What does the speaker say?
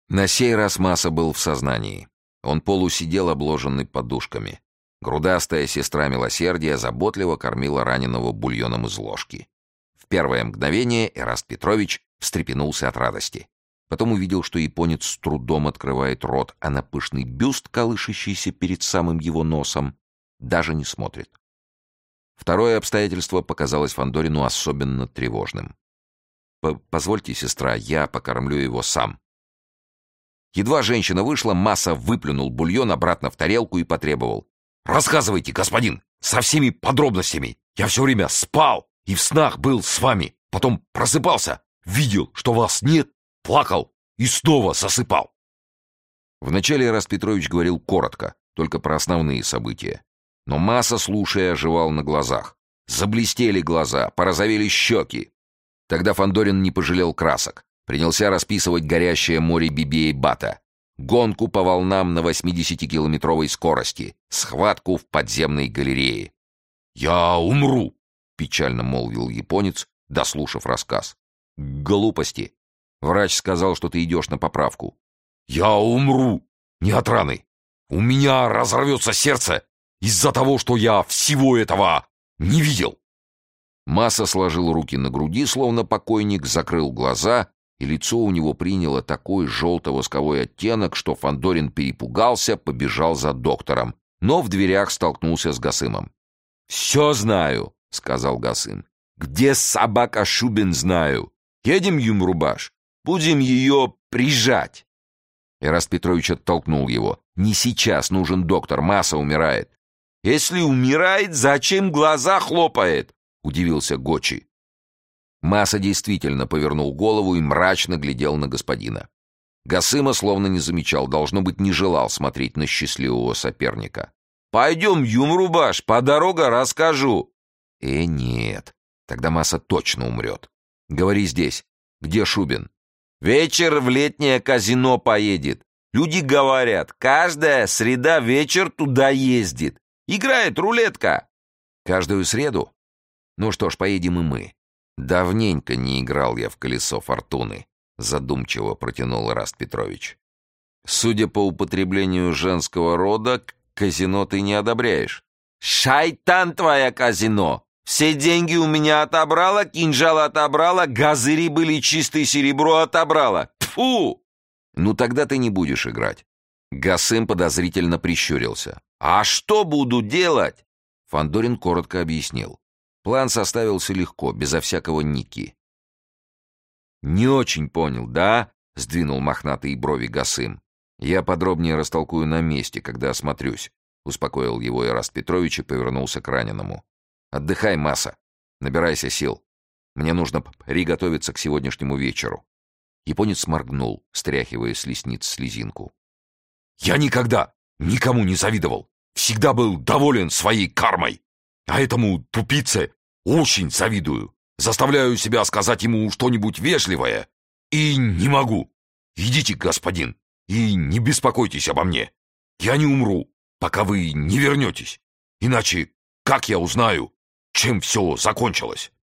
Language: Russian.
На сей раз Маса был в сознании. Он полусидел, обложенный подушками. Грудастая сестра милосердия заботливо кормила раненого бульоном из ложки. В первое мгновение Эраст Петрович встрепенулся от радости. Потом увидел, что японец с трудом открывает рот, а на пышный бюст, колышащийся перед самым его носом, даже не смотрит. Второе обстоятельство показалось Фандорину особенно тревожным. «Позвольте, сестра, я покормлю его сам». Едва женщина вышла, Маса выплюнул бульон обратно в тарелку и потребовал: «Рассказывайте, господин, со всеми подробностями. Я все время спал и в снах был с вами. Потом просыпался, видел, что вас нет, плакал и снова засыпал». Вначале Эраст Петрович говорил коротко, только про основные события. Но Маса, слушая, оживал на глазах. Заблестели глаза, порозовели щеки. Тогда Фандорин не пожалел красок. Принялся расписывать горящее море Бибиэй-Бата, гонку по волнам на 80-километровой скорости, схватку в подземной галерее. «Я умру!» — печально молвил японец, дослушав рассказ. «Глупости. Врач сказал, что ты идешь на поправку». «Я умру! Не от раны! У меня разорвется сердце из-за того, что я всего этого не видел!» Маса сложил руки на груди, словно покойник, закрыл глаза, и лицо у него приняло такой желто-восковой оттенок, что Фандорин перепугался, побежал за доктором, но в дверях столкнулся с Гасымом. «Все знаю», — сказал Гасым. «Где собака Шубин, знаю. Едем, Юмрубаш, будем ее прижать». Эраст Петрович оттолкнул его. «Не сейчас нужен доктор, Маса умирает». «Если умирает, зачем глаза хлопает?» — удивился Гочи. Маса действительно повернул голову и мрачно глядел на господина. Гасыма словно не замечал, должно быть, не желал смотреть на счастливого соперника. «Пойдем, Юмрубаш, по дороге расскажу». Нет, тогда Маса точно умрет. Говори здесь. Где Шубин?» «Вечер в летнее казино поедет. Люди говорят, каждая среда вечер туда ездит. Играет рулетка». «Каждую среду? Ну что ж, поедем и мы. Давненько не играл я в колесо фортуны», — задумчиво протянул Эраст Петрович. «Судя по употреблению женского рода, казино ты не одобряешь». «Шайтан твоя казино! Все деньги у меня отобрала, кинжал отобрала, газыри были чистое серебро отобрала. Тьфу!» «Ну тогда ты не будешь играть». Гасым подозрительно прищурился. «А что буду делать?» Фандорин коротко объяснил. План составился легко, безо всякого ники. «Не очень понял, да?» — сдвинул мохнатые брови Гасым. «Я подробнее растолкую на месте, когда осмотрюсь», — успокоил его Эраст Петрович и повернулся к раненому. «Отдыхай, Маса. Набирайся сил. Мне нужно приготовиться к сегодняшнему вечеру». Японец моргнул, стряхивая с ресниц слезинку. «Я никогда никому не завидовал. Всегда был доволен своей кармой. А этому тупице очень завидую. Заставляю себя сказать ему что-нибудь вежливое. И не могу. Идите, господин, и не беспокойтесь обо мне. Я не умру, пока вы не вернетесь. Иначе как я узнаю, чем все закончилось?»